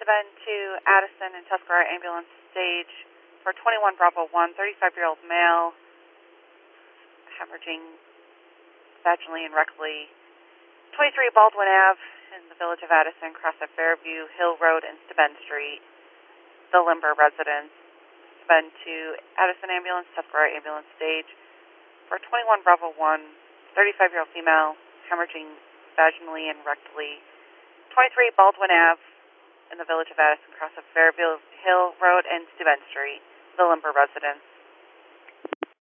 Steuben to Addison and Tuscarora ambulance stage for 21 Bravo 1, 35-year-old male, hemorrhaging vaginally and rectally. 23 Baldwin Ave in the village of Addison, cross at Fairview Hill Road and Steuben Street. The Limber residence. Steuben to Addison ambulance, Tuscarora ambulance stage for 21 Bravo 1, 35-year-old female, hemorrhaging vaginally and rectally. 23 Baldwin Ave in the village of Addison, cross of Fairview Hill Road and Steuben Street, the Limber residence.